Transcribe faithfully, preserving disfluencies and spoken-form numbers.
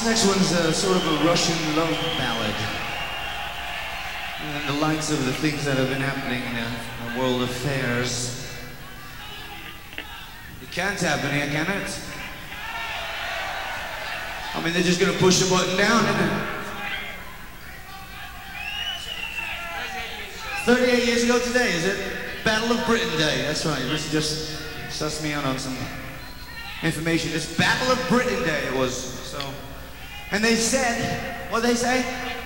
next one's a, sort of a Russian love ballad. In the lights of the things that have been happening in world affairs. It can't happen here, can it? I mean, they're just gonna push the button down, isn't it? thirty-eight years ago today, is it? Battle of Britain Day, that's right. This just sussed me out on some information. It's Battle of Britain Day it was, so. And they said, what they say?